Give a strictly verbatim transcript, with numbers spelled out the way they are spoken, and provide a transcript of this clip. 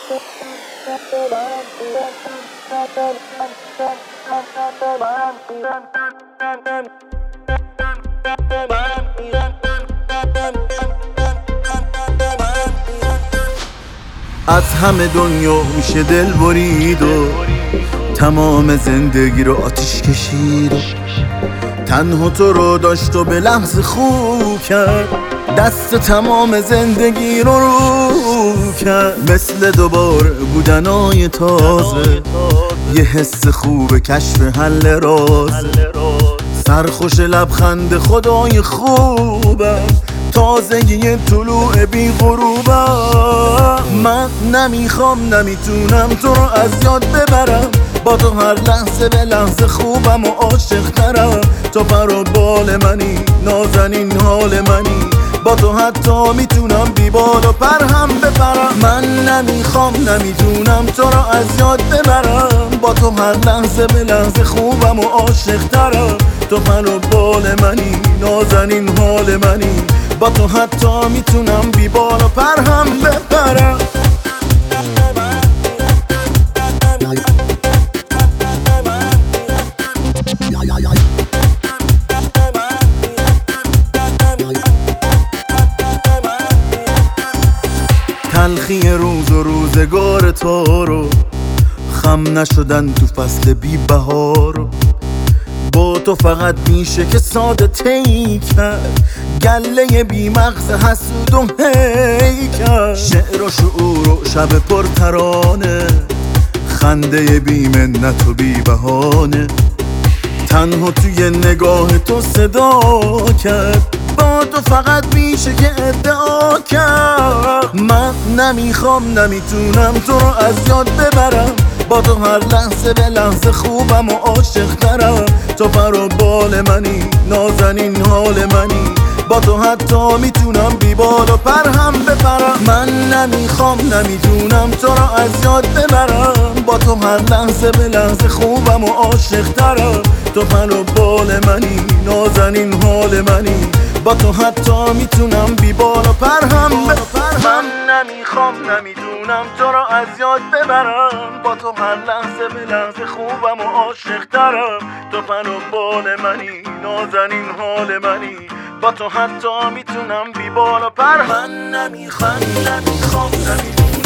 از همه دنیا میشه دل برید و تمام زندگی رو آتیش کشید و تنها تو رو داشت و به لحظه خوب کرد، دست تمام زندگی رو رو کرد. مثل دوباره بودنای تازه، یه حس خوب کشف حل رازه، سرخوش لبخند خدای خوبم، تازگی طلوع بی غروبم. من نمیخوام نمیتونم تو رو از یاد ببرم، با تو هر لحظه به لحظه خوبم و عاشق ترم. تو پر و بال منی، نازنین حال منی، با تو حتی میتونم بی بال و پر هم بپرم. من نمیخوام نمیتونم تو رو از یاد ببرم، با تو هر لحظه به لحظه خوبم و عاشق ترم. تو پر و بال منی، نازنین حال منی، با تو حتی میتونم بی بال و پر هم بپرم. تلخی روز و روزگار تو رو، خم نشدن تو فصل بی بهار. با تو فقط میشه که ساده تی کرد، گله بی مغز حسود و هی کرد. شعر و شعور و شب پر ترانه، خنده بی منت و بی بهانه، تنها توی نگاه تو صدا کرد. با تو فقط میشه که ادعا کرد. من نمیخوام نمیتونم تو رو از یاد ببرم، با تو هر لحظه به لحظه خوبم و عاشق ترم. تو پر و بال منی، نازنین حال منی، با تو حتی میتونم بی بال و پر هم بپرم. من نمیخوام نمیتونم تو رو از یاد ببرم، با تو هر لحظه به لحظه خوبم و عاشق ترم. تو پر و بال منی، نازنین حال منی، با تو حتی میتونم بی بال و پر هم بپرم. من نمیخوام نمیدونم تو رو از یاد ببرم، با تو هر لحظه به لحظه خوبم و عاشق ترم. تو پر و بال منی، نازنین حال منی، با تو حتی میتونم بی بال و پر. من نمیخوام نمیخوام نمیدونم